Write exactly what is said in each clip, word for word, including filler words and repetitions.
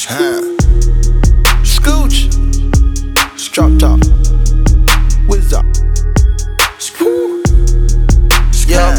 Huh. Scooch. Drop top. Whiz up. Yeah.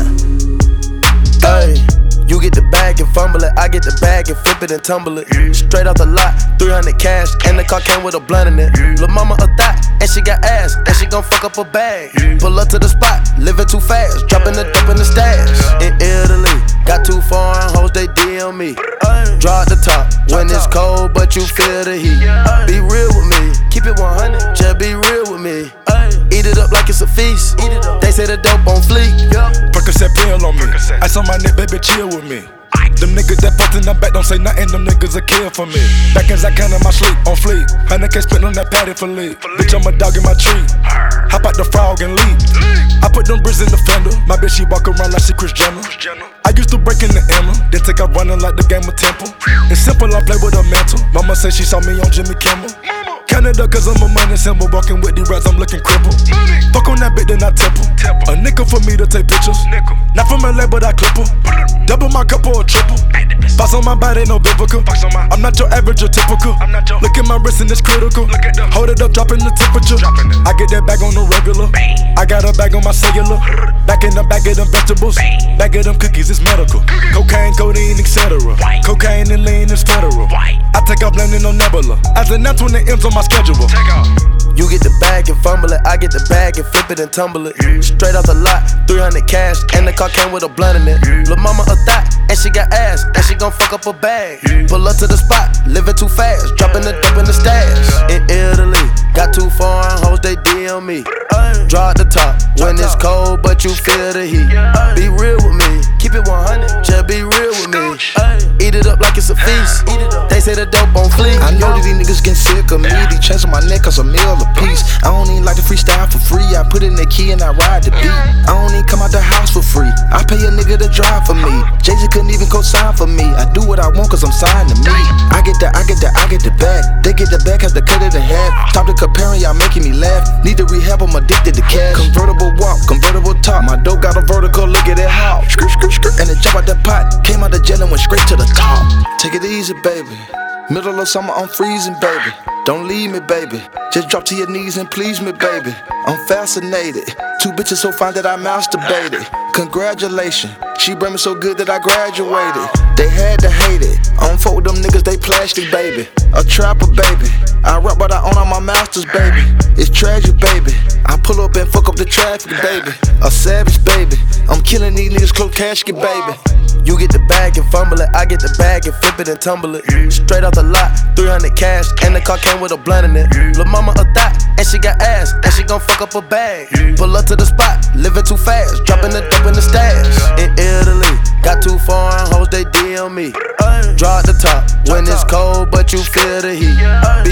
Hey. You get the bag and fumble it, I get the bag and flip it and tumble it. Straight off the lot, three hundred cash, and the car came with a blunt in it. Lil' mama a thot, and she got ass, and she gon' fuck up a bag. Pull up to the spot, living too fast, dropping the dope in the stash. In Italy, got two foreign hoes, they D M me. Draw at the top, when it's cold, but you feel the heat. Be real with me, keep it one hundred, just be real with me. Eat it up like it's a feast, they say the dope on fleek. Percocet pill on me, ice on my neck, baby, chill with me. Them niggas that fucked in the back don't say nothing, them niggas a kill for me. Back as I can in my sleep, on fleek. Hundred K spent on that patty for lead. Bitch, I'm a dog in my tree. Hop out the frog and leave. I put them bricks in the fender. My bitch, she walk around like she Kris Jenner. I used to break in the Emma, then take out running like the game of Temple. It's simple, I play with a mantle. Mama said she saw me on Jimmy Kimmel. Canada, cause I'm a money symbol. Walking with the rats, I'm looking crippled. Fuck on that bitch, then I temple. A nickel for me to take pictures. Not from L A, but I clip her. Double my cup or a triple. Box on my body, no biblical. I'm not your average or typical. Look at my wrist and it's critical. Hold it up, dropping the temperature. I get that bag on the regular. I got a bag on my cellular. Back in the bag of them vegetables. Bag of them cookies, it's medical. Cocaine, codeine, et cetera. Cocaine and lean is federal. I take off landing on Nebula. As an ant's when it ends on my schedule. You get the bag and fumble it, I get the bag and flip it and tumble it. Straight off the lot, three hundred cash, and the car came with a blunt in it. Lil' mama a thot, and she got ass, and she gon' fuck up a bag. Pull up to the spot, living too fast, dropping the dope in the stash. In Italy, got two foreign hoes, they D M me. Draw at the top, when it's cold, but you feel the heat. Be real with me, keep it one hundred, just be real with me. Eat it up like it's a feast, they say the dope on fleek. I know that these niggas getting sick of me. These chains on my neck cause a meal a piece. I don't even like to freestyle for free. I put in the key and I ride the beat. I don't even come out the house for free. I pay a nigga to drive for me. Jay-Z couldn't even co-sign for me. I do what I want cause I'm signed to me. I get the, I get the, I get the bag. They get the bag, have to cut it in half. Stop the comparing, y'all making me laugh. Need to rehab, I'm addicted to cash. Convertible walk, convertible talk. My dope got a vertical, look at it how. Skirt, skirt, skirt. And it jump out the pot. Came out the jail and went straight to the top. Take it easy, baby. Middle of summer, I'm freezing, baby. Don't leave me, baby. Just drop to your knees and please me, baby. I'm fascinated. Two bitches so fine that I masturbated. Congratulations. She bring me so good that I graduated. They had to hate it. I don't fuck with them niggas, they plastic, baby. A trapper, baby. I rap but I own all my masters, baby. It's tragic, baby. I pull up and fuck up the traffic, baby. A savage, baby. I'm killing these niggas, close casket, baby. You get the bag and fumble it, I get the bag and flip it and tumble it. Straight off the lot, three hundred cash, and the car came with a blunt in it. Lil' mama a thot, and she got ass, and she gon' fuck up a bag. Pull up to the spot, living too fast, dropping the dope in the stash. In Italy, got two foreign hoes, they D M me. Draw at the top, when it's cold, but you feel the heat.